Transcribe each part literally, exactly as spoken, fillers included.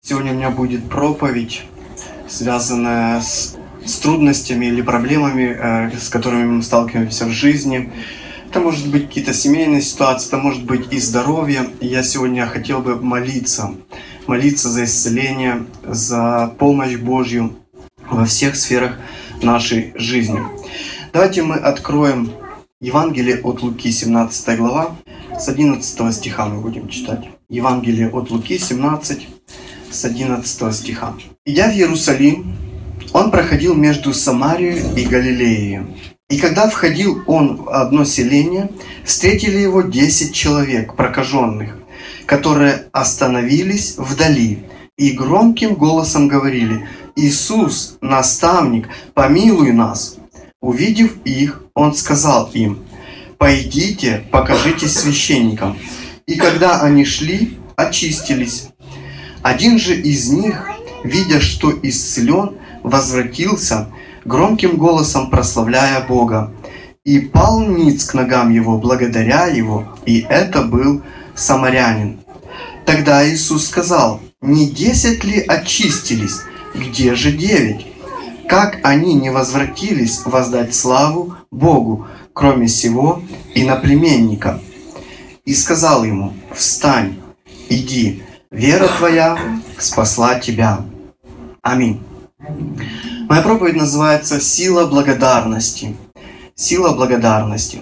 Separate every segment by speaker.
Speaker 1: Сегодня у меня будет проповедь, связанная с, с трудностями или проблемами, э, с которыми мы сталкиваемся в жизни. Это может быть какие-то семейные ситуации, это может быть и здоровье. И я сегодня хотел бы молиться, молиться за исцеление, за помощь Божью во всех сферах нашей жизни. Давайте мы откроем Евангелие от Луки, семнадцатая глава, с одиннадцатого стиха мы будем читать. Евангелие от Луки, семнадцать, с одиннадцатого стиха. «Идя в Иерусалим, он проходил между Самарией и Галилеей. И когда входил он в одно селение, встретили его десять человек, прокаженных, которые остановились вдали и громким голосом говорили: „Иисус, наставник, помилуй нас“. Увидев их, он сказал им: „Пойдите, покажитесь священникам“. И когда они шли, очистились. Один же из них, видя, что исцелен, возвратился, громким голосом прославляя Бога, и пал ниц к ногам его, благодаря его, и это был самарянин. Тогда Иисус сказал: „Не десять ли очистились? Где же девять? Как они не возвратились воздать славу Богу, кроме сего иноплеменника?“ И сказал ему: „Встань, иди, вера твоя спасла тебя“. Аминь. Моя проповедь называется «Сила благодарности». Сила благодарности.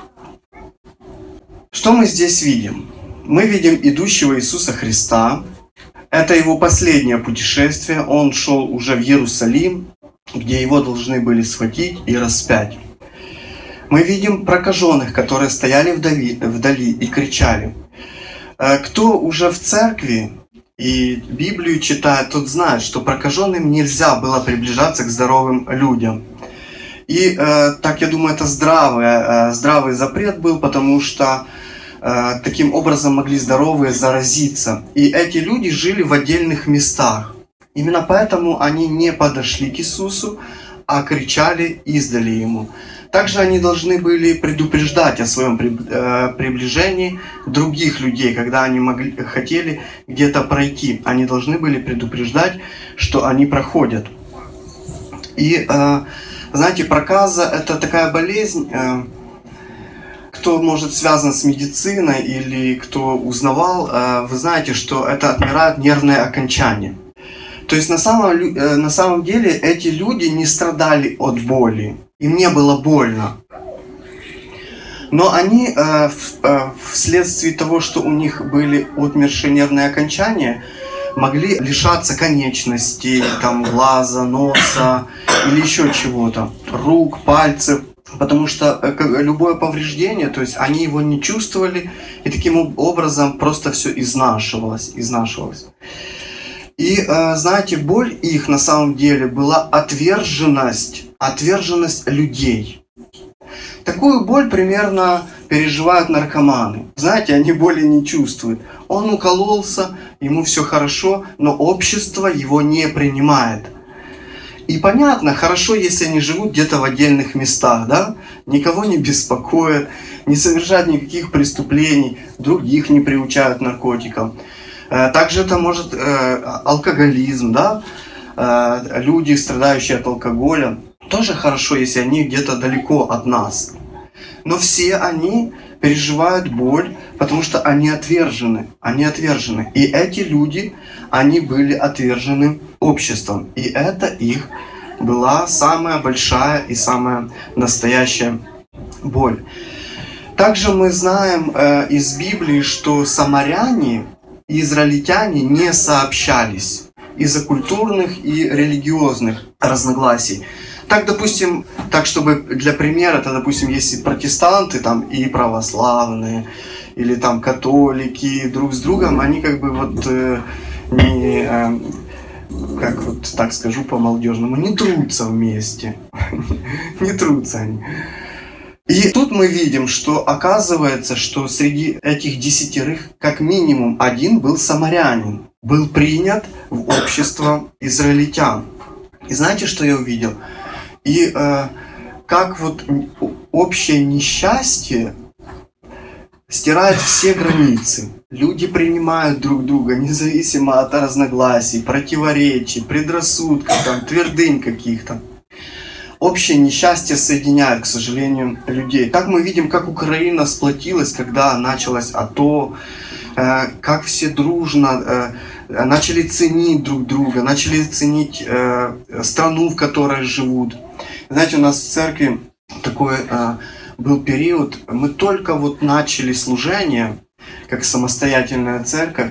Speaker 1: Что мы здесь видим? Мы видим идущего Иисуса Христа. Это его последнее путешествие. Он шел уже в Иерусалим, где его должны были схватить и распять. Мы видим прокаженных, которые стояли вдали, вдали и кричали. Кто уже в церкви и Библию читает, тот знает, что прокаженным нельзя было приближаться к здоровым людям. И э, так, я думаю, это здравый, э, здравый запрет был, потому что э, таким образом могли здоровые заразиться. И эти люди жили в отдельных местах. Именно поэтому они не подошли к Иисусу, а кричали издали Ему. Также они должны были предупреждать о своем приближении других людей, когда они могли, хотели где-то пройти. Они должны были предупреждать, что они проходят. И, знаете, проказа – это такая болезнь, кто, может, связан с медициной или кто узнавал, вы знаете, что это отмирают нервные окончания. То есть на самом, на самом деле эти люди не страдали от боли. Им не было больно. Но они э, в, э, вследствие того, что у них были отмершие нервные окончания, могли лишаться конечностей, там, глаза, носа или еще чего-то, рук, пальцев. Потому что э, любое повреждение, то есть они его не чувствовали, и таким образом просто все изнашивалось, изнашивалось. И, э, знаете, боль их на самом деле была отверженность, отверженность людей. Такую боль примерно переживают наркоманы. Знаете, они боли не чувствуют. Он укололся, ему все хорошо, но общество его не принимает. И понятно, хорошо, если они живут где-то в отдельных местах, да? Никого не беспокоят, не совершают никаких преступлений, других не приучают к наркотикам. Также это может э, алкоголизм, да? Э, люди, страдающие от алкоголя, тоже хорошо, если они где-то далеко от нас. Но все они переживают боль, потому что они отвержены, они отвержены. И эти люди, они были отвержены обществом. И это их была самая большая и самая настоящая боль. Также мы знаем э, из Библии, что самаряне и израильтяне не сообщались из-за культурных и религиозных разногласий. Так, допустим, так, чтобы для примера, это, допустим, если протестанты там и православные, или там католики друг с другом, они как бы вот э, не, э, как вот так скажу по-молодежному, не трутся вместе. Не трутся они. И тут мы видим, что оказывается, что среди этих десятерых как минимум один был самарянин, был принят в общество израильтян. И знаете, что я увидел? И э, как вот общее несчастье стирает все границы. Люди принимают друг друга независимо от разногласий, противоречий, предрассудков, там, твердынь каких-то. Общее несчастье соединяет, к сожалению, людей. Так мы видим, как Украина сплотилась, когда началось АТО, э, как все дружно э, начали ценить друг друга, начали ценить э, страну, в которой живут. Знаете, у нас в церкви такой э, был период, мы только вот начали служение, как самостоятельная церковь,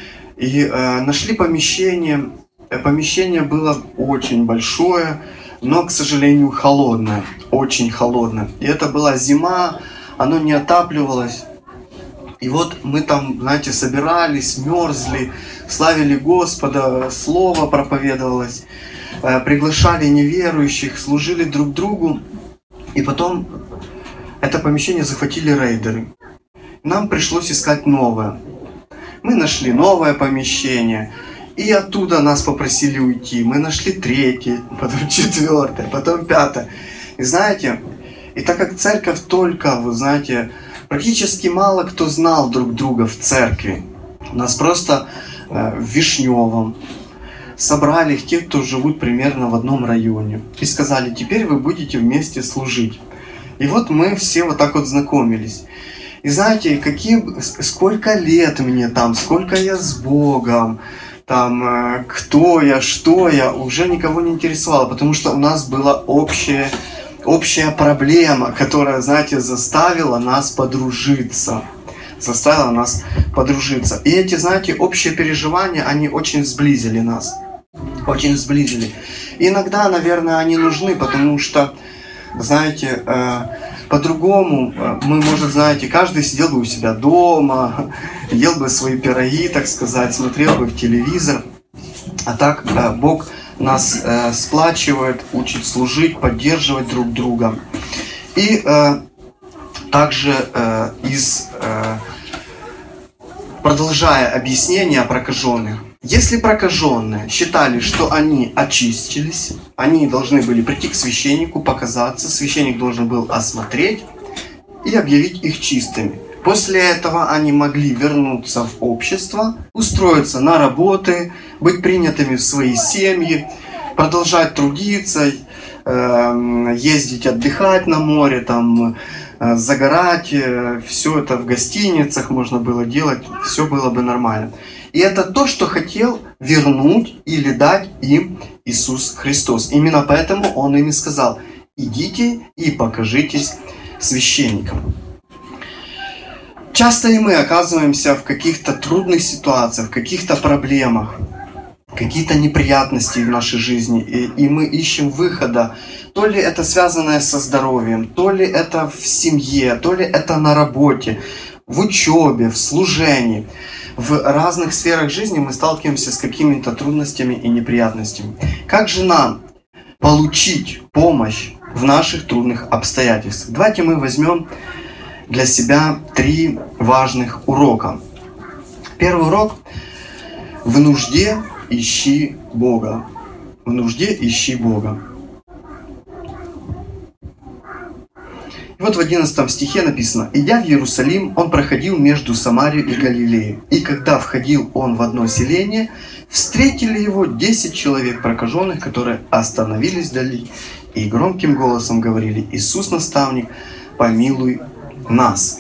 Speaker 1: и э, нашли помещение. Помещение было очень большое, но, к сожалению, холодное, очень холодное. И это была зима, оно не отапливалось. И вот мы там, знаете, собирались, мерзли, славили Господа, слово проповедовалось, э, приглашали неверующих, служили друг другу. И потом это помещение захватили рейдеры. Нам пришлось искать новое. Мы нашли новое помещение. И оттуда нас попросили уйти. Мы нашли третье, потом четвертое, потом пятое. И знаете, и так как церковь только, вы знаете, практически мало кто знал друг друга в церкви. Нас просто э, в Вишневом собрали те, кто живут примерно в одном районе. И сказали, теперь вы будете вместе служить. И вот мы все вот так вот знакомились. И знаете, какие, сколько лет мне там, сколько я с Богом, там, кто я, что я, уже никого не интересовало, потому что у нас была общая, общая проблема, которая, знаете, заставила нас подружиться. Заставила нас подружиться. И эти, знаете, общие переживания, они очень сблизили нас. Очень сблизили. И иногда, наверное, они нужны, потому что, знаете, э, по-другому мы, может, знаете, каждый сидел бы у себя дома, ел бы свои пироги, так сказать, смотрел бы в телевизор. А так э, Бог нас э, сплачивает, учит служить, поддерживать друг друга. И э, также э, из, э, продолжая объяснение о прокаженных, если прокаженные считали, что они очистились, они должны были прийти к священнику, показаться, священник должен был осмотреть и объявить их чистыми. После этого они могли вернуться в общество, устроиться на работы, быть принятыми в свои семьи, продолжать трудиться, ездить отдыхать на море, там, загорать, все это в гостиницах можно было делать, все было бы нормально. И это то, что хотел вернуть или дать им Иисус Христос. Именно поэтому Он им и сказал, идите и покажитесь священникам. Часто и мы оказываемся в каких-то трудных ситуациях, в каких-то проблемах, какие-то неприятности в нашей жизни, и, и мы ищем выхода. То ли это связанное со здоровьем, то ли это в семье, то ли это на работе, в учебе, в служении. В разных сферах жизни мы сталкиваемся с какими-то трудностями и неприятностями. Как же нам получить помощь в наших трудных обстоятельствах? Давайте мы возьмем для себя три важных урока. Первый урок – в нужде ищи Бога. В нужде ищи Бога. И вот в одиннадцатом стихе написано: «Идя в Иерусалим, он проходил между Самарией и Галилеей. И когда входил он в одно селение, встретили его десять человек прокаженных, которые остановились вдали и громким голосом говорили: Иисус, наставник, помилуй нас».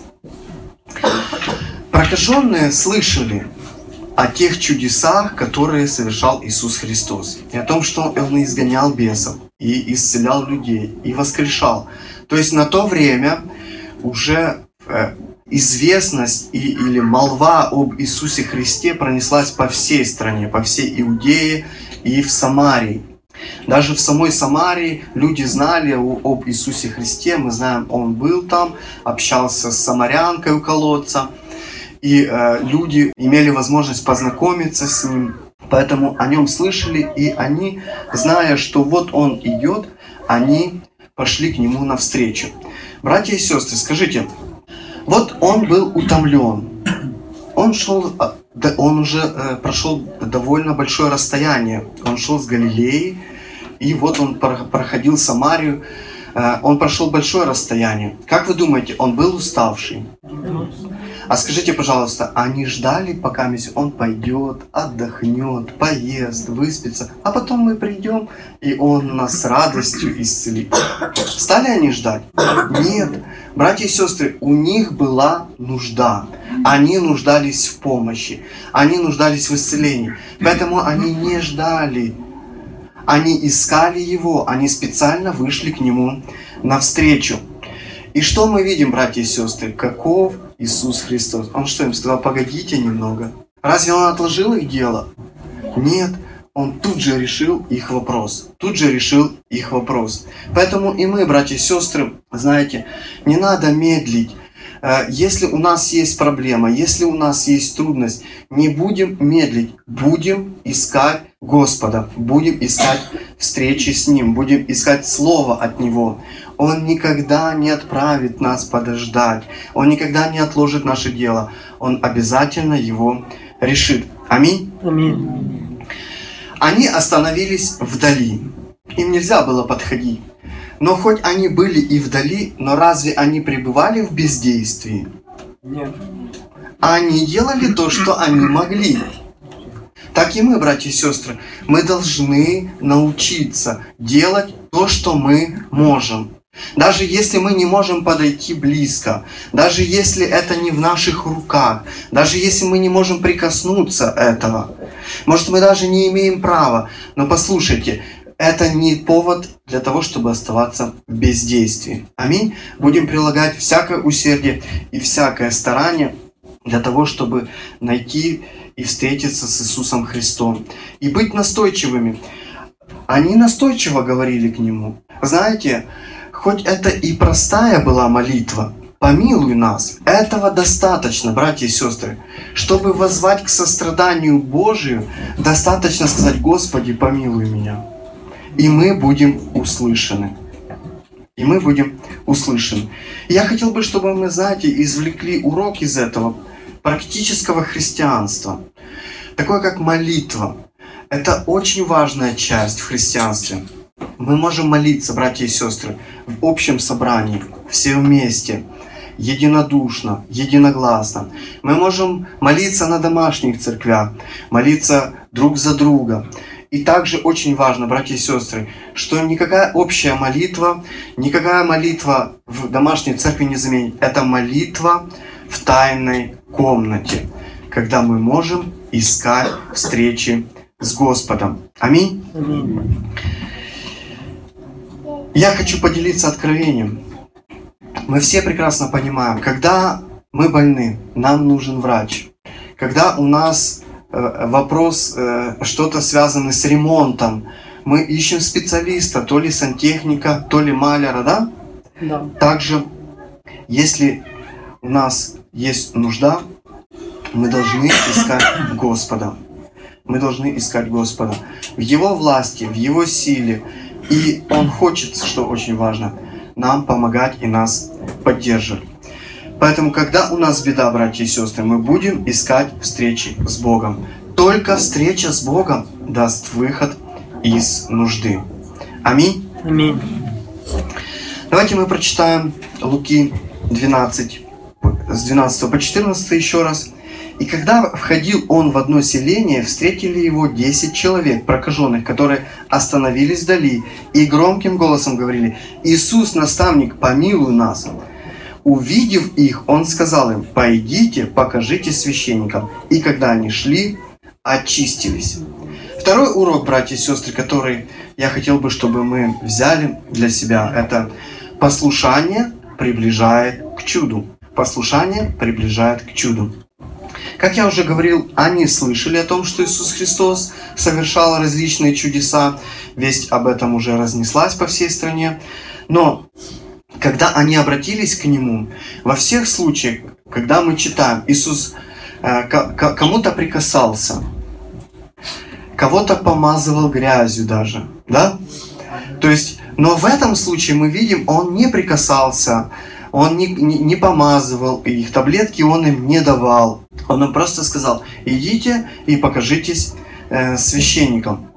Speaker 1: Прокаженные слышали о тех чудесах, которые совершал Иисус Христос, и о том, что Он изгонял бесов, и исцелял людей, и воскрешал. То есть на то время уже э, известность и, или молва об Иисусе Христе пронеслась по всей стране, по всей Иудее и в Самарии. Даже в самой Самарии люди знали о, об Иисусе Христе. Мы знаем, Он был там, общался с самарянкой у колодца. И э, люди имели возможность познакомиться с Ним. Поэтому о Нем слышали, и они, зная, что вот Он идет, они пошли к Нему навстречу. Братья и сестры, скажите, вот Он был утомлен. Он шел, он уже прошел довольно большое расстояние. Он шел с Галилеи, и вот он проходил Самарию. Он прошел большое расстояние. Как вы думаете, он был уставший? А скажите, пожалуйста, они ждали, пока он пойдет, отдохнет, поест, выспится, а потом мы придем, и он нас с радостью исцелит? Стали они ждать? Нет. Братья и сестры, у них была нужда. Они нуждались в помощи. Они нуждались в исцелении. Поэтому они не ждали. Они искали Его. Они специально вышли к Нему навстречу. И что мы видим, братья и сестры? Каков Иисус Христос? Он что, им сказал: погодите немного? Разве Он отложил их дело? Нет. Он тут же решил их вопрос. Тут же решил их вопрос. Поэтому и мы, братья и сестры, знаете, не надо медлить. Если у нас есть проблема, если у нас есть трудность, не будем медлить. Будем искать Господа. Будем искать встречи с Ним. Будем искать Слово от Него. Он никогда не отправит нас подождать. Он никогда не отложит наше дело. Он обязательно его решит. Аминь.
Speaker 2: Аминь.
Speaker 1: Они остановились вдали. Им нельзя было подходить. Но хоть они были и вдали, но разве они пребывали в бездействии?
Speaker 2: Нет.
Speaker 1: Они делали то, что они могли. Так и мы, братья и сестры, мы должны научиться делать то, что мы можем. Даже если мы не можем подойти близко, даже если это не в наших руках, даже если мы не можем прикоснуться этого, может, мы даже не имеем права, но послушайте, это не повод для того, чтобы оставаться в бездействии. Аминь. Будем прилагать всякое усердие и всякое старание для того, чтобы найти и встретиться с Иисусом Христом. И быть настойчивыми. Они настойчиво говорили к Нему. Знаете, хоть это и простая была молитва, помилуй нас, этого достаточно, братья и сестры. Чтобы воззвать к состраданию Божию, достаточно сказать: Господи, помилуй меня. И мы будем услышаны. И мы будем услышаны. Я хотел бы, чтобы мы, знаете, извлекли урок из этого практического христианства. Такое как молитва. Это очень важная часть в христианстве. Мы можем молиться, братья и сестры, в общем собрании, все вместе, единодушно, единогласно. Мы можем молиться на домашних церквях, молиться друг за друга. И также очень важно, братья и сестры, что никакая общая молитва, никакая молитва в домашней церкви не заменит. Это молитва в тайной комнате, когда мы можем искать встречи с Господом. Аминь.
Speaker 2: Аминь.
Speaker 1: Я хочу поделиться откровением. Мы все прекрасно понимаем, когда мы больны, нам нужен врач. Когда у нас э, вопрос, э, что-то связано с ремонтом, мы ищем специалиста, то ли сантехника, то ли маляра, да?
Speaker 2: Да.
Speaker 1: Также, если у нас есть нужда, мы должны искать Господа. Мы должны искать Господа в Его власти, в Его силе. И Он хочет, что очень важно, нам помогать и нас поддерживать. Поэтому, когда у нас беда, братья и сестры, мы будем искать встречи с Богом. Только встреча с Богом даст выход из нужды. Аминь.
Speaker 2: Аминь.
Speaker 1: Давайте мы прочитаем Луки двенадцать, с двенадцатого по четырнадцатый еще раз. «И когда входил он в одно селение, встретили его десять человек, прокаженных, которые остановились вдали и громким голосом говорили: Иисус, наставник, помилуй нас. Увидев их, он сказал им: пойдите, покажите священникам. И когда они шли, очистились». Второй урок, братья и сестры, который я хотел бы, чтобы мы взяли для себя, это послушание приближает к чуду. Послушание приближает к чуду. Как я уже говорил, они слышали о том, что Иисус Христос совершал различные чудеса. Весть об этом уже разнеслась по всей стране. Но когда они обратились к Нему, во всех случаях, когда мы читаем, Иисус э, к- кому-то прикасался, кого-то помазывал грязью даже, да? То есть, но в этом случае мы видим, Он не прикасался, Он не, не, не помазывал их, таблетки Он им не давал. Он им просто сказал: идите и покажитесь э, священникам.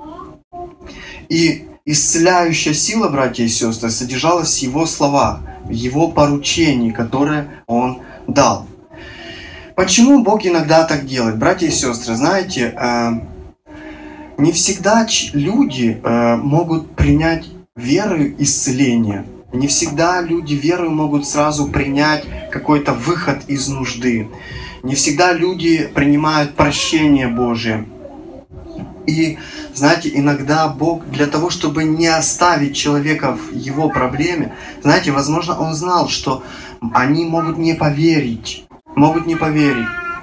Speaker 1: И исцеляющая сила, братья и сестры, содержалась в Его словах, в Его поручении, которое Он дал. Почему Бог иногда так делает? Братья и сестры, знаете, э, не всегда люди э, могут принять веру исцеления. Не всегда люди верой могут сразу принять какой-то выход из нужды. Не всегда люди принимают прощение Божие. И, знаете, иногда Бог для того, чтобы не оставить человека в его проблеме, знаете, возможно, Он знал, что они могут не поверить. Могут не поверить.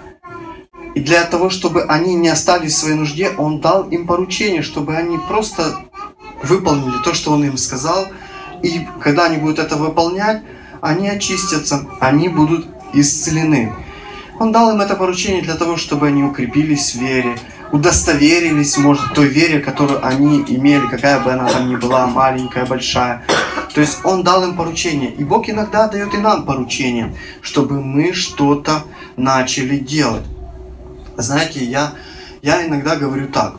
Speaker 1: И для того, чтобы они не остались в своей нужде, Он дал им поручение, чтобы они просто выполнили то, что Он им сказал. И когда они будут это выполнять, они очистятся, они будут исцелены. Он дал им это поручение для того, чтобы они укрепились в вере, удостоверились, может, той вере, которую они имели, какая бы она там ни была, маленькая, большая. То есть Он дал им поручение. И Бог иногда дает и нам поручение, чтобы мы что-то начали делать. Знаете, я, я иногда говорю так.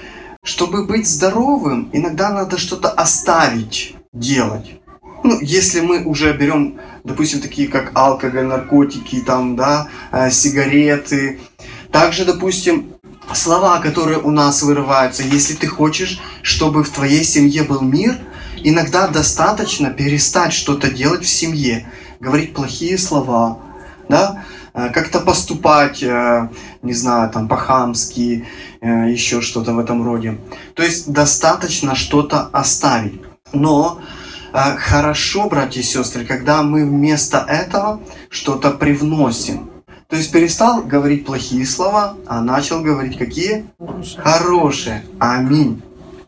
Speaker 1: Чтобы быть здоровым, иногда надо что-то оставить делать. Ну, если мы уже берем, допустим, такие как алкоголь, наркотики, там, да, э, сигареты. Также, допустим, слова, которые у нас вырываются. Если ты хочешь, чтобы в твоей семье был мир, иногда достаточно перестать что-то делать в семье. Говорить плохие слова, да, э, как-то поступать, э, не знаю, там, по-хамски, э, еще что-то в этом роде. То есть достаточно что-то оставить. Но э, хорошо, братья и сестры, когда мы вместо этого что-то привносим. То есть перестал говорить плохие слова, а начал говорить какие? Хорошие. Хорошие. Аминь.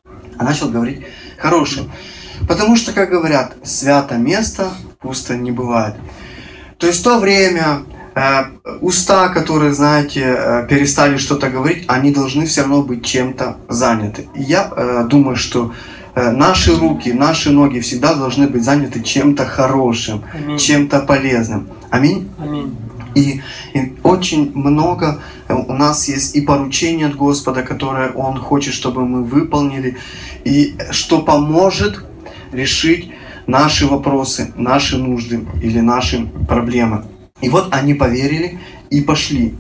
Speaker 1: А начал говорить хорошие. Потому что, как говорят, свято место пусто не бывает. То есть в то время э, уста, которые, знаете, э, перестали что-то говорить, они должны все равно быть чем-то заняты. И я э, думаю, что наши руки, наши ноги всегда должны быть заняты чем-то хорошим, Аминь. Чем-то полезным. Аминь. Аминь. И, и очень много у нас есть и поручения от Господа, которые Он хочет, чтобы мы выполнили, и что поможет решить наши вопросы, наши нужды или наши проблемы. И вот они поверили и пошли.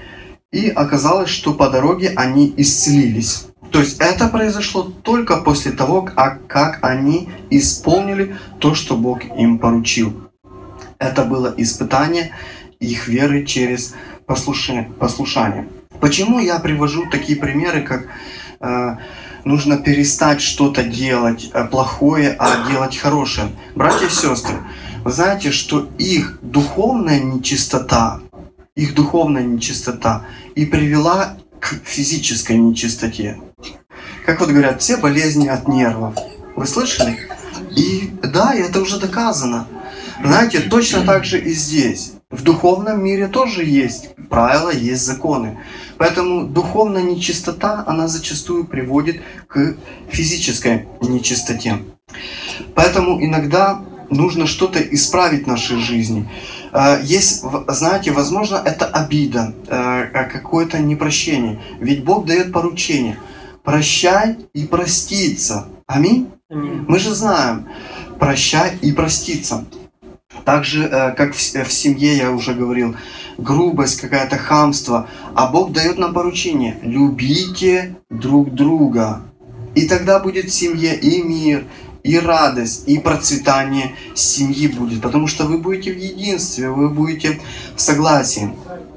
Speaker 1: И оказалось, что по дороге они исцелились. То есть это произошло только после того, как, как они исполнили то, что Бог им поручил. Это было испытание их веры через послушание. Почему я привожу такие примеры, как э, нужно перестать что-то делать э, плохое, а делать хорошее? Братья и сестры, вы знаете, что их духовная нечистота, их духовная нечистота и привела к физической нечистоте. Как вот говорят, все болезни от нервов. Вы слышали? И да, это уже доказано. Знаете, точно так же и здесь. В духовном мире тоже есть правила, есть законы. Поэтому духовная нечистота, она зачастую приводит к физической нечистоте. Поэтому иногда нужно что-то исправить в нашей жизни. Есть, знаете, возможно, это обида, какое-то непрощение. Ведь Бог дает поручение. Прощай и проститься. Аминь? Аминь. Мы же знаем, прощай и проститься. Так же, как в семье, я уже говорил, грубость, какое-то хамство. А Бог дает нам поручение. Любите друг друга. И тогда будет в семье и мир, и радость, и процветание семьи будет. Потому что вы будете в единстве, вы будете в согласии.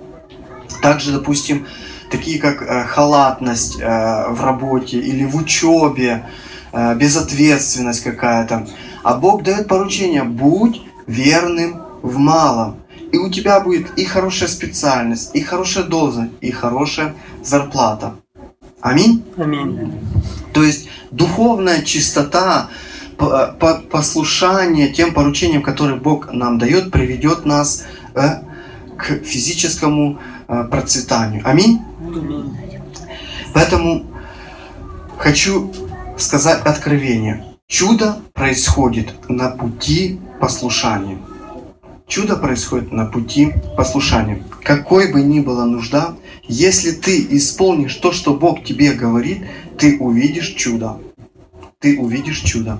Speaker 1: Также, допустим, такие как э, халатность э, в работе или в учебе, э, безответственность какая-то. А Бог дает поручение: будь верным в малом. И у тебя будет и хорошая специальность, и хорошая должность, и хорошая зарплата. Аминь? Аминь. То есть духовная чистота, послушание тем поручениям, которые Бог нам дает, приведет нас э, к физическому э, процветанию. Аминь? Аминь. Поэтому хочу сказать откровение. Чудо происходит на пути послушания. Чудо происходит на пути послушания. Какой бы ни была нужда, если ты исполнишь то, что Бог тебе говорит, ты увидишь чудо. Ты увидишь чудо.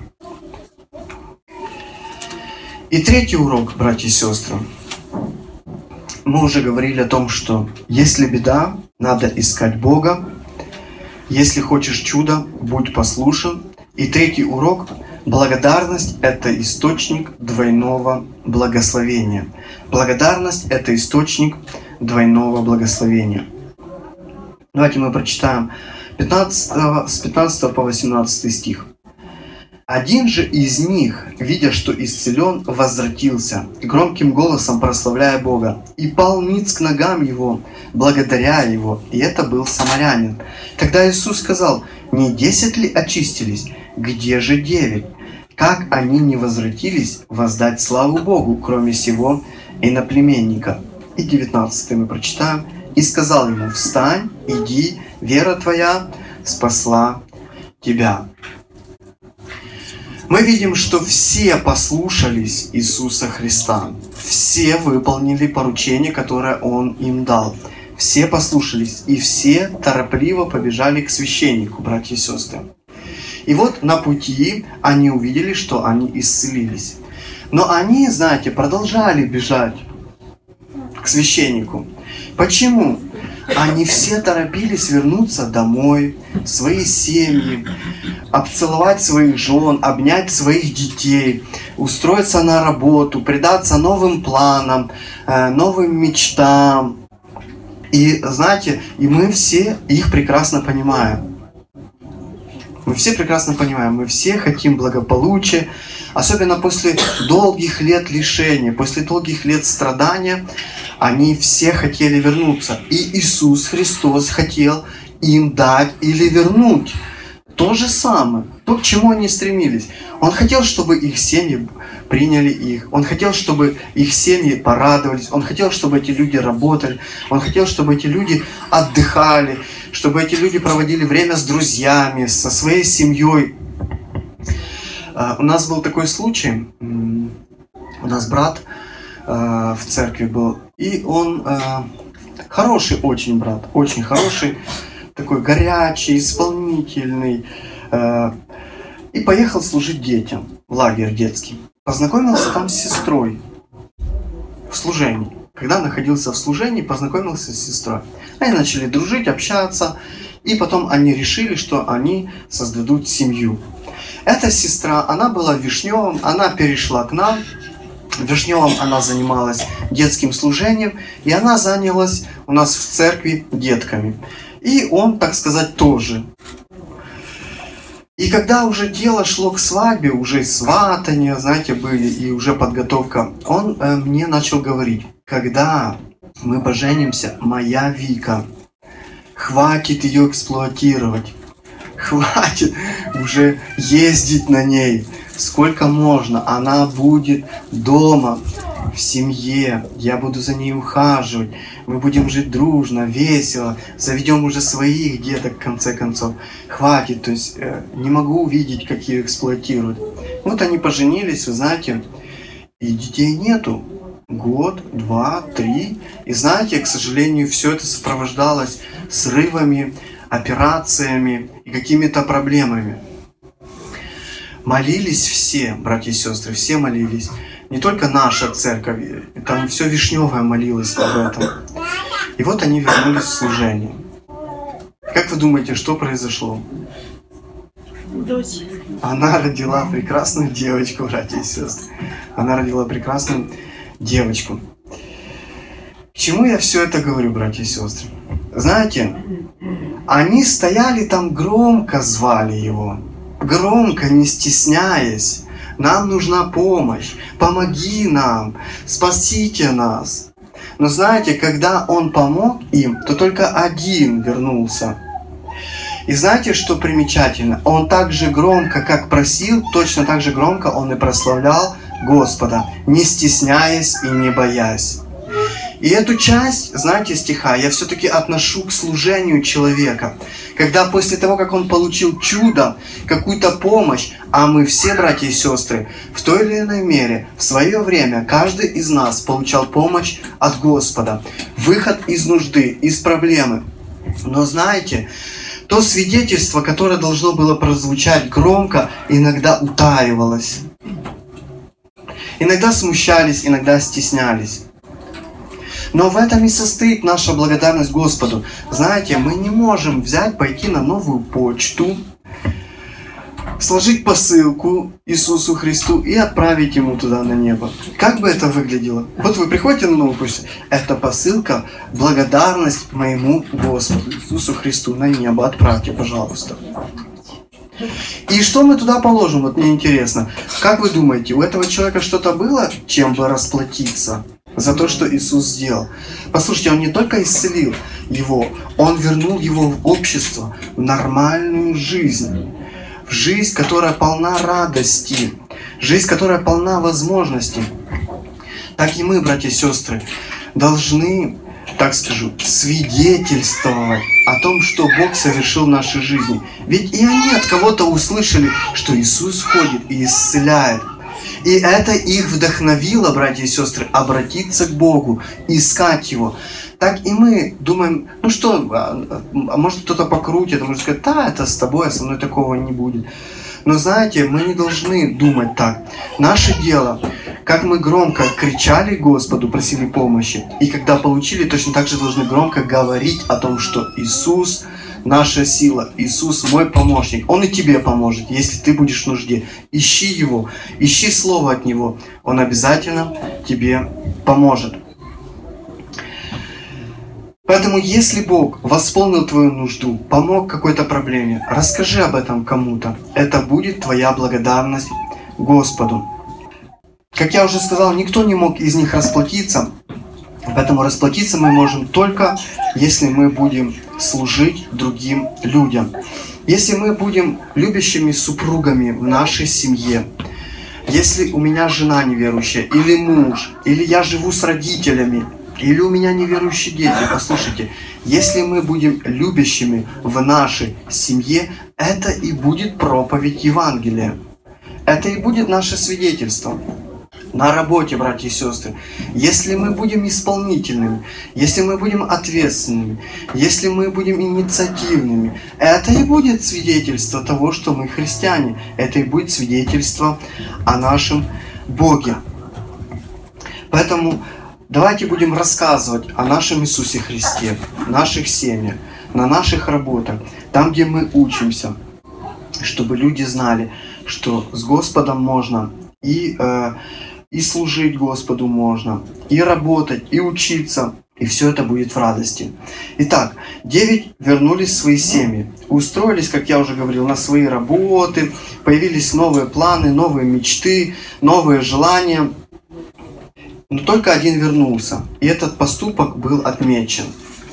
Speaker 1: И третий урок, братья и сестры. мы уже говорили о том, что если беда, надо искать Бога. Если хочешь чуда, будь послушен. И третий урок. Благодарность – это источник двойного благословения. Благодарность – это источник двойного благословения. Давайте мы прочитаем пятнадцатого, с пятнадцатого по восемнадцатый стих. «Один же из них, видя, что исцелен, возвратился, громким голосом прославляя Бога, и пал ниц к ногам его, благодаря его, и это был самарянин. Тогда Иисус сказал: не десять ли очистились? Где же девять? Как они не возвратились воздать славу Богу, кроме сего иноплеменника?» И девятнадцатый мы прочитаем. «И сказал ему: встань, иди, вера твоя спасла тебя». Мы видим, что все послушались Иисуса Христа. Все выполнили поручение, которое Он им дал. Все послушались, и все торопливо побежали к священнику, братья и сестры. И вот на пути они увидели, что они исцелились. Но они, знаете, продолжали бежать к священнику. Почему? Они все торопились вернуться домой, в свои семьи, обцеловать своих жен, обнять своих детей, устроиться на работу, предаться новым планам, новым мечтам. И знаете, и мы все их прекрасно понимаем. Мы все прекрасно понимаем, мы все хотим благополучия, особенно после долгих лет лишения, после долгих лет страдания, они все хотели вернуться. И Иисус Христос хотел им дать или вернуть то же самое, то, к чему они стремились. Он хотел, чтобы их семьи приняли их. Он хотел, чтобы их семьи порадовались. Он хотел, чтобы эти люди работали. Он хотел, чтобы эти люди отдыхали, чтобы эти люди проводили время с друзьями, со своей семьей. У нас был такой случай. У нас брат в церкви был. И он хороший очень брат, очень хороший, такой горячий, исполнительный. И поехал служить детям в лагерь детский. Познакомился там с сестрой в служении. Когда находился в служении, познакомился с сестрой. Они начали дружить, общаться. И потом они решили, что они создадут семью. Эта сестра, она была в Вишневом, она перешла к нам. В Вишневом она занималась детским служением. И она занялась у нас в церкви детками. И он, так сказать, тоже. И когда уже дело шло к свадьбе, уже сватания, знаете, были, и уже подготовка, он э, мне начал говорить: когда мы поженимся, моя Вика, хватит ее эксплуатировать, хватит уже ездить на ней, сколько можно, она будет дома, в семье, я буду за ней ухаживать, мы будем жить дружно, весело, заведем уже своих деток в конце концов. Хватит, то есть э, не могу увидеть, как ее эксплуатируют. Вот они поженились, вы знаете, и детей нету. Год, два, три. И знаете, к сожалению, все это сопровождалось срывами, операциями и какими-то проблемами. Молились все, братья и сестры, все молились. Не только наша церковь, там все Вишневое молилось об этом. И вот они вернулись в служение. Как вы думаете, что произошло?
Speaker 3: Дочь.
Speaker 1: Она родила прекрасную девочку, братья и сестры. Она родила прекрасную девочку. К чему я все это говорю, братья и сестры? Знаете, они стояли там, громко звали его. Громко, не стесняясь. Нам нужна помощь, помоги нам, спасите нас. Но знаете, когда он помог им, то только один вернулся. И знаете, что примечательно? Он так же громко, как просил, точно так же громко он и прославлял Господа, не стесняясь и не боясь. И эту часть, знаете, стиха я все-таки отношу к служению человека. Когда после того, как он получил чудо, какую-то помощь, а мы все, братья и сестры, в той или иной мере, в свое время, каждый из нас получал помощь от Господа. Выход из нужды, из проблемы. Но знаете, то свидетельство, которое должно было прозвучать громко, иногда утаивалось. Иногда смущались, иногда стеснялись. Но в этом и состоит наша благодарность Господу. Знаете, мы не можем взять, пойти на новую почту, сложить посылку Иисусу Христу и отправить Ему туда на небо. Как бы это выглядело? Вот вы приходите на новую почту, это посылка, благодарность моему Господу Иисусу Христу на небо. Отправьте, пожалуйста. И что мы туда положим? Вот мне интересно. Как вы думаете, у этого человека что-то было, чем бы расплатиться за то, что Иисус сделал? Послушайте, Он не только исцелил его, Он вернул его в общество, в нормальную жизнь. В жизнь, которая полна радости. Жизнь, которая полна возможностей. Так и мы, братья и сестры, должны, так скажу, свидетельствовать о том, что Бог совершил в нашей жизни. Ведь и они от кого-то услышали, что Иисус ходит и исцеляет. И это их вдохновило, братья и сестры, обратиться к Богу, искать Его. Так и мы думаем, ну что, а, а может кто-то покрутит, а может сказать, да, это с тобой, а со мной такого не будет. Но знаете, мы не должны думать так. Наше дело, как мы громко кричали Господу, просили помощи, и когда получили, точно так же должны громко говорить о том, что Иисус наша сила, Иисус мой помощник. Он и тебе поможет, если ты будешь в нужде. Ищи Его, ищи Слово от Него. Он обязательно тебе поможет. Поэтому, если Бог восполнил твою нужду, помог какой-то проблеме, расскажи об этом кому-то. Это будет твоя благодарность Господу. Как я уже сказал, никто не мог из них расплатиться, поэтому расплатиться мы можем только, если мы будем служить другим людям. Если мы будем любящими супругами в нашей семье, если у меня жена неверующая, или муж, или я живу с родителями, или у меня неверующие дети, послушайте, если мы будем любящими в нашей семье, это и будет проповедь Евангелия. Это и будет наше свидетельство. На работе, братья и сестры, если мы будем исполнительными, если мы будем ответственными, если мы будем инициативными, это и будет свидетельство того, что мы христиане. Это и будет свидетельство о нашем Боге. Поэтому давайте будем рассказывать о нашем Иисусе Христе, в наших семьях, на наших работах, там, где мы учимся, чтобы люди знали, что с Господом можно и, э, и служить Господу можно, и работать, и учиться, и все это будет в радости. Итак, девять вернулись в свои семьи, устроились, как я уже говорил, на свои работы, появились новые планы, новые мечты, новые желания. Но только один вернулся, и этот поступок был отмечен.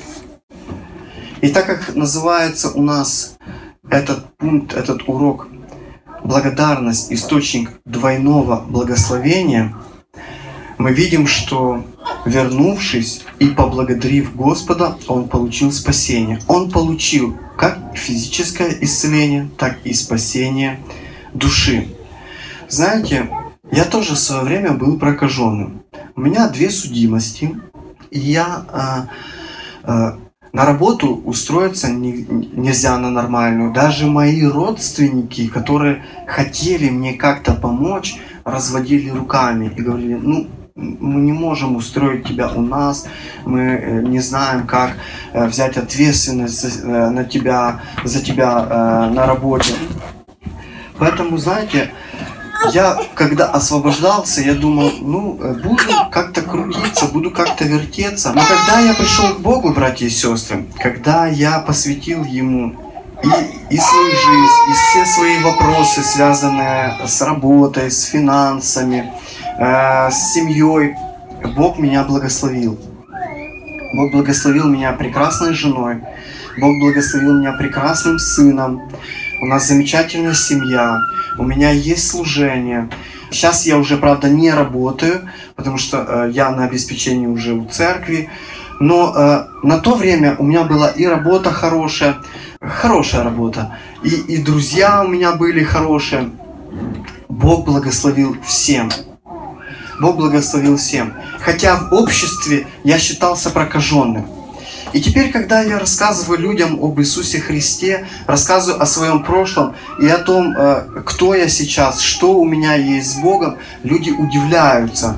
Speaker 1: И так как называется у нас этот пункт, этот урок «Благодарность – источник двойного благословения», мы видим, что, вернувшись и поблагодарив Господа, он получил спасение. Он получил как физическое исцеление, так и спасение души. Знаете, я тоже в свое время был прокаженным. У меня две судимости, и я а, а, на работу устроиться не, нельзя на нормальную. Даже мои родственники, которые хотели мне как-то помочь, разводили руками и говорили, ну, мы не можем устроить тебя у нас, мы не знаем, как взять ответственность за, на тебя, за тебя на работе. Поэтому, знаете, я, когда освобождался, я думал, ну, буду как-то крутиться, буду как-то вертеться. Но когда я пришел к Богу, братья и сестры, когда я посвятил Ему и, и свою жизнь, и все свои вопросы, связанные с работой, с финансами, э, с семьей, Бог меня благословил. Бог благословил меня прекрасной женой, Бог благословил меня прекрасным сыном. У нас замечательная семья, у меня есть служение. Сейчас я уже, правда, не работаю, потому что э, я на обеспечении уже у церкви. Но э, на то время у меня была и работа хорошая, хорошая работа, и, и друзья у меня были хорошие. Бог благословил всем. Бог благословил всем. Хотя в обществе я считался прокаженным. И теперь, когда я рассказываю людям об Иисусе Христе, рассказываю о своем прошлом и о том, кто я сейчас, что у меня есть с Богом, люди удивляются.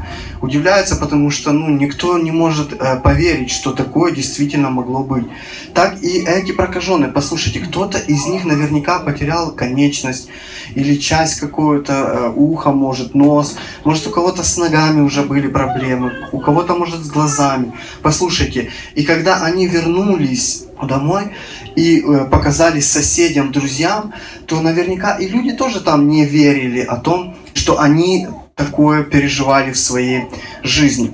Speaker 1: Удивляются, потому что ну, никто не может э, поверить, что такое действительно могло быть. Так и эти прокаженные, послушайте, кто-то из них наверняка потерял конечность или часть какое-то, э, ухо, может, нос, может, у кого-то с ногами уже были проблемы, у кого-то, может, с глазами. Послушайте, и когда они вернулись домой и э, показались соседям, друзьям, то наверняка и люди тоже там не верили о том, что они такое переживали в своей жизни.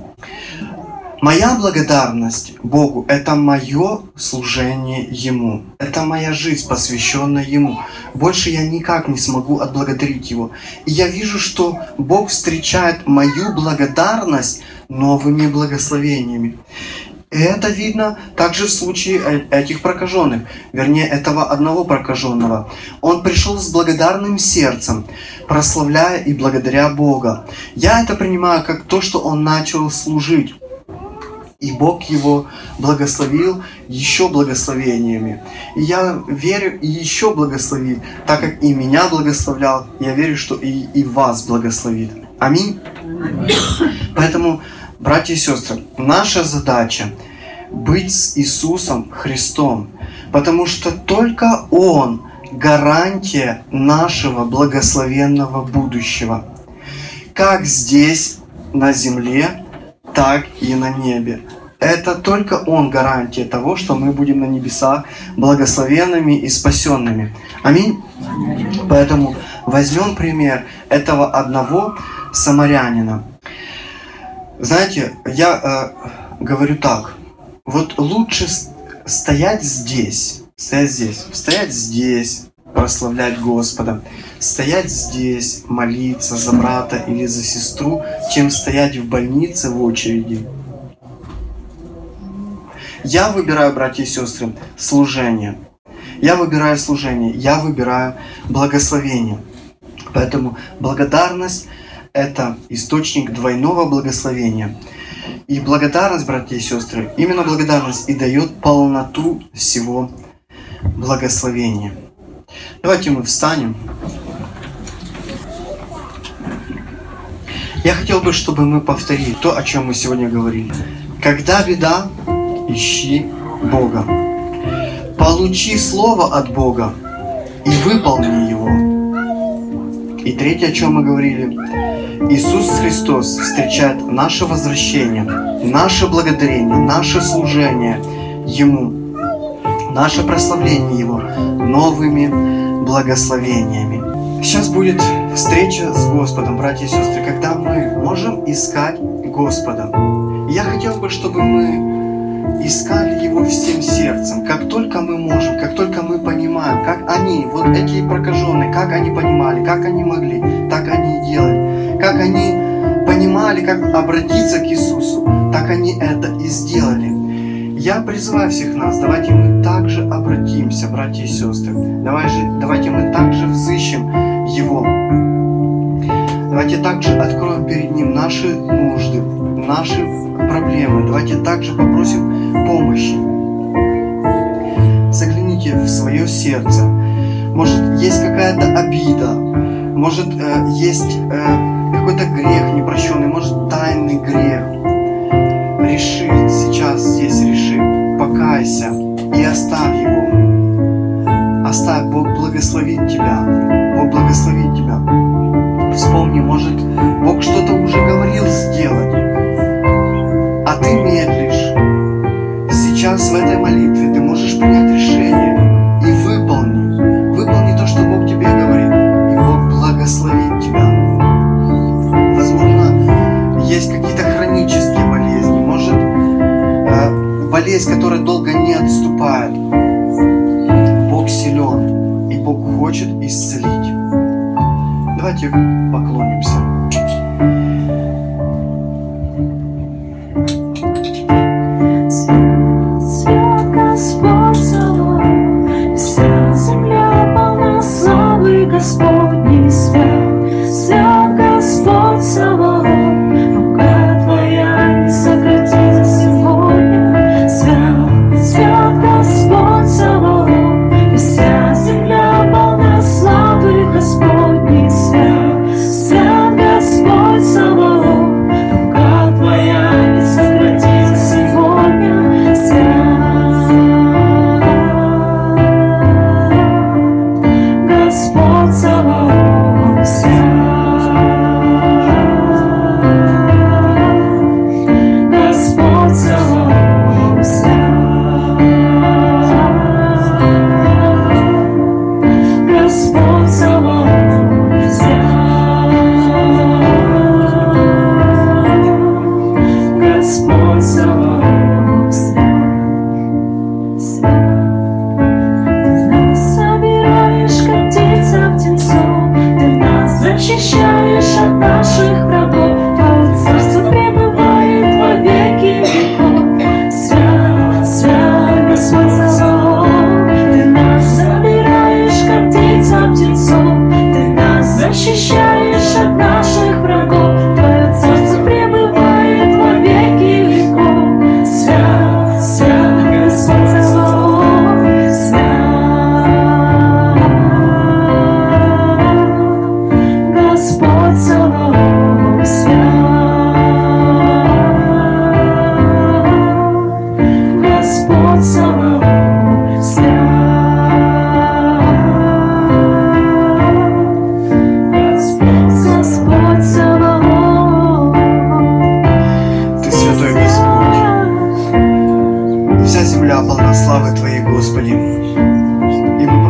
Speaker 1: Моя благодарность Богу – это мое служение Ему. Это моя жизнь, посвященная Ему. Больше я никак не смогу отблагодарить Его. И я вижу, что Бог встречает мою благодарность новыми благословениями. И это видно также в случае этих прокаженных, вернее, этого одного прокаженного. Он пришел с благодарным сердцем, прославляя и благодаря Бога. Я это принимаю как то, что он начал служить. И Бог его благословил еще благословениями. И я верю, и еще благословит, так как и меня благословлял, я верю, что и, и вас благословит. Аминь. Поэтому, братья и сестры, наша задача быть с Иисусом Христом, потому что только Он гарантия нашего благословенного будущего, как здесь на земле, так и на небе. Это только Он гарантия того, что мы будем на небесах благословенными и спасенными. Аминь. Поэтому возьмем пример этого одного самарянина. Знаете, я э, говорю так. Вот лучше стоять здесь, стоять здесь, стоять здесь, прославлять Господа, стоять здесь, молиться за брата или за сестру, чем стоять в больнице в очереди. Я выбираю, братья и сестры, служение. Я выбираю служение, я выбираю благословение. Поэтому благодарность – это источник двойного благословения. И благодарность, братья и сестры, именно благодарность и дает полноту всего благословения. Давайте мы встанем. Я хотел бы, чтобы мы повторили то, о чем мы сегодня говорили. Когда беда, ищи Бога. Получи слово от Бога и выполни его. И третье, о чем мы говорили. Иисус Христос встречает наше возвращение, наше благодарение, наше служение Ему, наше прославление Его новыми благословениями. Сейчас будет встреча с Господом, братья и сестры, когда мы можем искать Господа. Я хотел бы, чтобы мы искали Его всем сердцем, как только мы можем, как только мы понимаем, как они, вот эти прокаженные, как они понимали, как они могли, так они и делали. Как они понимали, как обратиться к Иисусу, так они это и сделали. Я призываю всех нас, давайте мы также обратимся, братья и сестры. Давайте, давайте мы также взыщем Его. Давайте также откроем перед Ним наши нужды, наши проблемы. Давайте также попросим помощи. Загляните в свое сердце. Может, есть какая-то обида, может, есть какой-то грех непрощенный, может, тайный грех. Реши, сейчас здесь реши, покайся и оставь его. Оставь, Бог благословит тебя. Бог благословит тебя. Вспомни, может, Бог что-то уже говорил сделать, а ты медлишь. Сейчас в этой молитве ты можешь принять решение и выполни. Выполни то, что Бог тебе говорит, и Бог благословит тебя. Возможно, есть какие-то хронические болезни, может, э, болезнь, которая долго не отступает. Бог силен, и Бог хочет исцелить. Давайте поклонимся.
Speaker 4: Свят Господь Саваоф, вся земля полна славы Господней. Свят, свят Господь Саваоф, рука Твоя не сократится сегодня. Свят, свят Господь Саваоф, вся земля полна славы Господней. Свят, свят Господь Саваоф, рука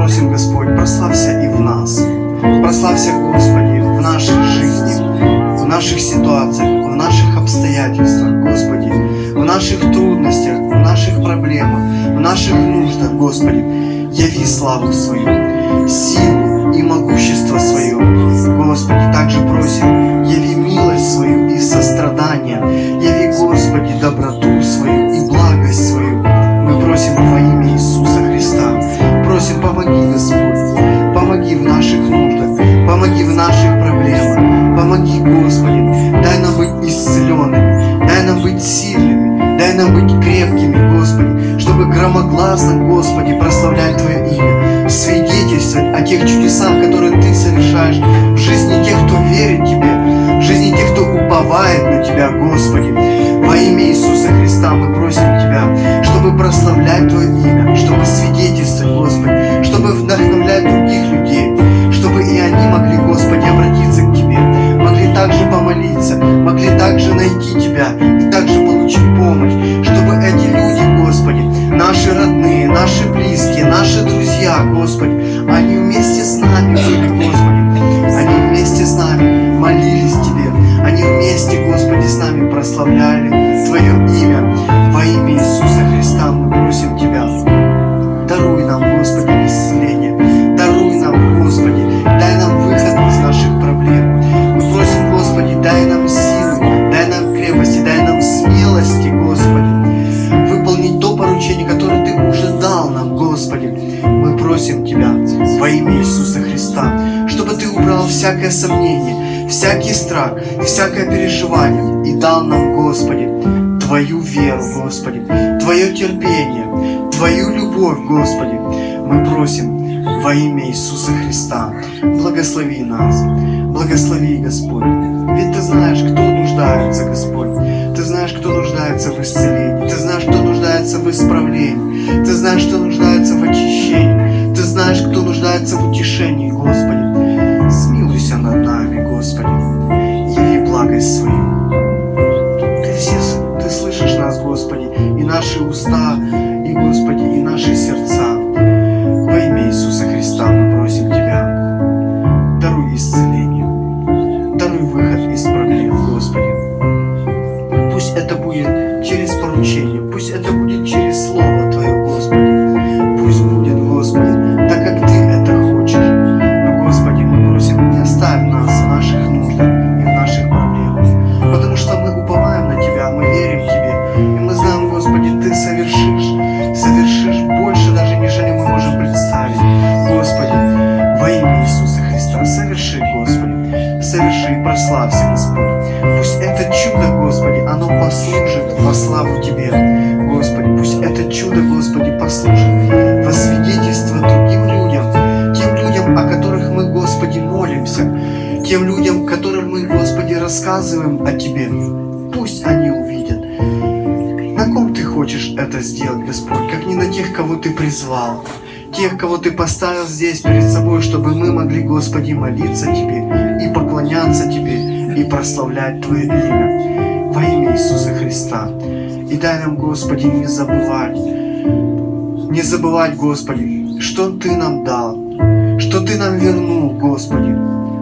Speaker 1: просим, Господь, прославься и в нас. Прославься, Господи, в нашей жизни, в наших ситуациях, в наших обстоятельствах, Господи, в наших трудностях, в наших проблемах, в наших нуждах, Господи. Яви славу свою, силу и могущество свое, Господи. Также просим, яви милость свою и сострадание, яви, Господи, доброту свою и благость свою. Мы просим во имя Иисуса Христа. Просим, помоги, Господь, помоги в наших нуждах, помоги в наших проблемах, помоги, Господи, дай нам быть исцеленными, дай нам быть сильными, дай нам быть крепкими, Господи, чтобы громогласно, Господи, прославлять Твое имя, свидетельствовать о тех чудесах, которые Ты совершаешь в жизни тех, кто верит Тебе, в жизни тех, кто уповает на Тебя, Господи. Во имя Иисуса Христа мы просим Тебя, чтобы прославлять Твое имя, чтобы свидетельствовать, Господи, чтобы вдохновлять других людей, чтобы и они могли, Господи, обратиться к Тебе, могли также помолиться, могли также найти Тебя и также получить помощь, чтобы эти люди, Господи, наши родные, наши близкие, наши друзья, Господи, они вместе с нами были, Господи, они вместе с нами молились Тебе, они вместе, Господи, с нами прославляли Твое имя. Во имя Иисуса Христа мы просим Тебя, даруй нам, Господи, исцеление, даруй нам, Господи, дай нам выход из наших проблем. Мы просим, Господи, дай нам силы, дай нам крепости, дай нам смелости, Господи, выполнить то поручение, которое Ты уже дал нам, Господи. Мы просим Тебя во имя Иисуса Христа, чтобы Ты убрал всякое сомнение, всякий страх, всякое переживание и дал нам, Господи, Твою веру, Господи, Твое терпение, Твою любовь, Господи. Мы просим во имя Иисуса Христа, благослови нас, благослови, Господь. Ведь Ты знаешь, кто нуждается, Господь. Ты знаешь, кто нуждается в исцелении. Ты знаешь, кто нуждается в исправлении. Ты знаешь, кто нуждается в очищении. Ты знаешь, кто нуждается в утешении, Господи. Смилуйся над нами, Господи. Яви благость свою. Ты все, Ты слышишь нас, Господи, и наши уста, и, Господи, и наши сердца. Во имя Иисуса Христа мы просим Тебя. Даруй исцеление. Даруй выход из проблем, Господи. Пусть это будет через поручение, пусть это будет через Слово Твое, Господи. Пусть будет, Господи, так как Ты это хочешь. Но, Господи, мы просим, не оставь нас в наших нуждах и в наших проблемах. Потому что мы уповаем на Тебя, мы верим Тебе. И мы знаем, Господи, Ты совершишь, совершишь больше даже, нежели мы можем представить. Господи, во имя Иисуса Христа, соверши, Господи, соверши и прославься, Господь. Пусть это чудо, Господи, оно послужит во славу Тебе, Господи. Пусть это чудо, Господи, послужит во свидетельство другим людям, тем людям, о которых мы, Господи, молимся, тем людям, которым мы, Господи, рассказываем о Тебе. Пусть они увидят. На ком Ты хочешь это сделать, Господь, как не на тех, кого Ты призвал, тех, кого Ты поставил здесь перед собой, чтобы мы могли, Господи, молиться Тебе и поклоняться Тебе, и прославлять Твое имя во имя Иисуса Христа. И дай нам, Господи, не забывать, не забывать, Господи, что Ты нам дал, что Ты нам вернул, Господи.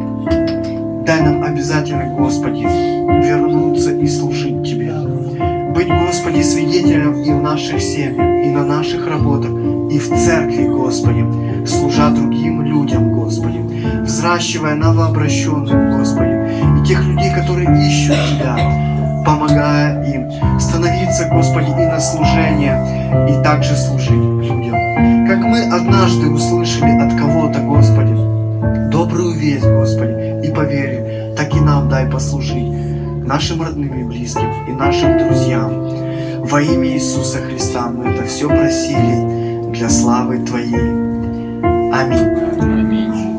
Speaker 1: Дай нам обязательно, Господи, вернуться и служить Тебе. Быть, Господи, свидетелем и в наших семьях, и на наших работах, и в церкви, Господи, служа другим людям, Господи, взращивая новообращенных, Господи, и тех людей, которые ищут Тебя, помогая им становиться, Господи, и на служение, и также служить людям. Как мы однажды услышали от кого-то, Господи, добрую весть, Господи, и поверили, так и нам дай послужить нашим родным и близким, и нашим друзьям. Во имя Иисуса Христа мы это все просили для славы Твоей. Аминь.
Speaker 2: Аминь.